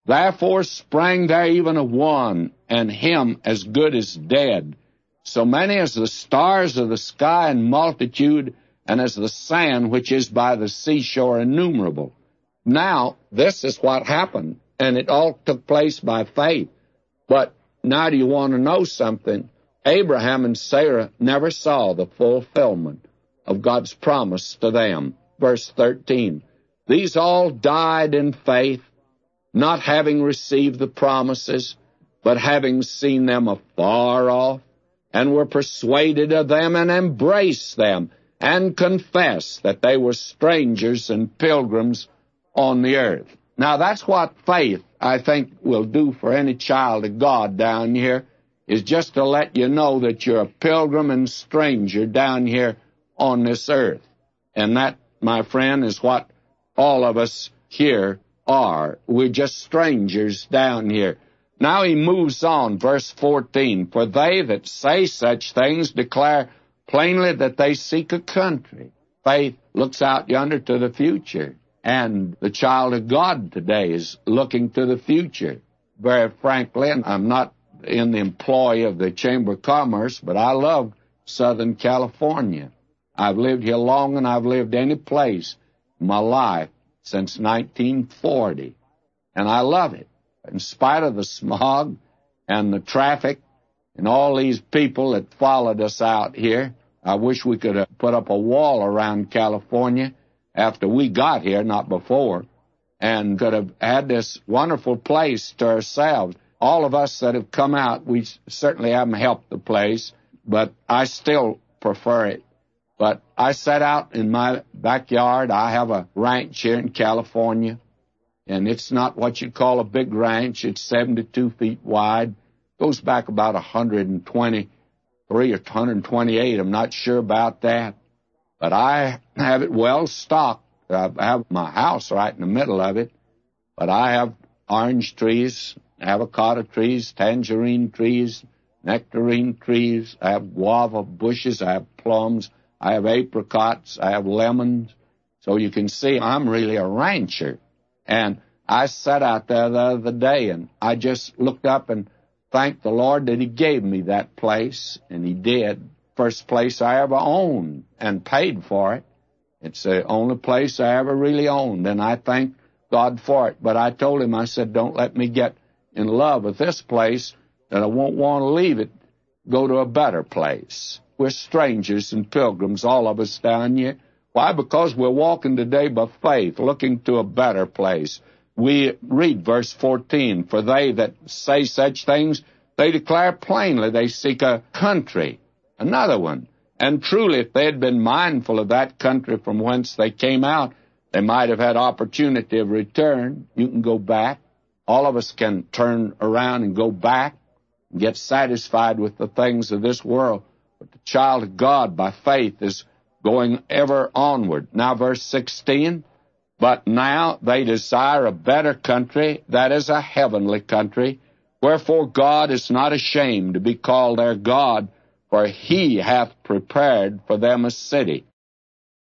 Therefore sprang there even of one, and him as good as dead, so many as the stars of the sky in multitude, and as the sand which is by the seashore innumerable. Now, this is what happened, and it all took place by faith. But now do you want to know something? Abraham and Sarah never saw the fulfillment of God's promise to them. Verse 13, these all died in faith, not having received the promises, but having seen them afar off, and were persuaded of them, and embraced them, and confessed that they were strangers and pilgrims on the earth. Now, that's what faith, I think, will do for any child of God down here, is just to let you know that you're a pilgrim and stranger down here on this earth. And that, my friend, is what all of us here are. We're just strangers down here. Now he moves on, verse 14, for they that say such things declare plainly that they seek a country. Faith looks out yonder to the future, and the child of God today is looking to the future. Very frankly, and I'm not in the employ of the Chamber of Commerce, but I love Southern California. I've lived here long, and I've lived any place in my life since 1940, and I love it. In spite of the smog and the traffic and all these people that followed us out here, I wish we could have put up a wall around California after we got here, not before, and could have had this wonderful place to ourselves. All of us that have come out, we certainly haven't helped the place, but I still prefer it. But I set out in my backyard. I have a ranch here in California, and it's not what you'd call a big ranch. It's 72 feet wide. Goes back about 123 or 128. I'm not sure about that. But I have it well stocked. I have my house right in the middle of it. But I have orange trees, avocado trees, tangerine trees, nectarine trees. I have guava bushes. I have plums. I have apricots. I have lemons. So you can see I'm really a rancher. And I sat out there the other day, and I just looked up and thanked the Lord that He gave me that place, and He did. First place I ever owned and paid for it. It's the only place I ever really owned, and I thank God for it. But I told Him, I said, don't let me get in love with this place that I won't want to leave it, go to a better place. We're strangers and pilgrims, all of us down here. Why? Because we're walking today by faith, looking to a better place. We read verse 14, for they that say such things, they declare plainly they seek a country, another one. And truly, if they had been mindful of that country from whence they came out, they might have had opportunity of return. You can go back. All of us can turn around and go back and get satisfied with the things of this world. But the child of God, by faith, is going ever onward. Now, verse 16, but now they desire a better country, that is a heavenly country. Wherefore God is not ashamed to be called their God, for He hath prepared for them a city.